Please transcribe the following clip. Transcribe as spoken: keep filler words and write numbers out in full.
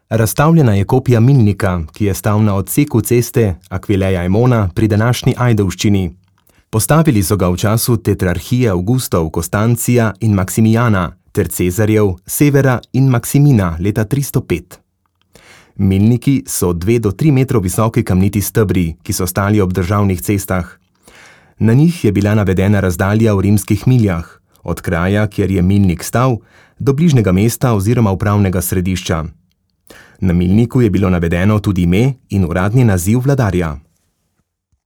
Razstavljena je kopija milnika, ki je stal na odseku ceste Aquileia Aemona pri današnji Ajdovščini. Postavili so ga v času tetrarhije Avgustov, Konstancija in Maksimijana ter Cezarjev, Severa in Maksimina leta tristo pet. Milniki so dve do tri metrov visoki kamniti stebri, ki so stali ob državnih cestah. Na njih je bila navedena razdalja v rimskih miljah, od kraja, kjer je milnik stal, do bližnjega mesta oziroma upravnega središča. Na milniku je bilo navedeno tudi ime in uradni naziv vladarja.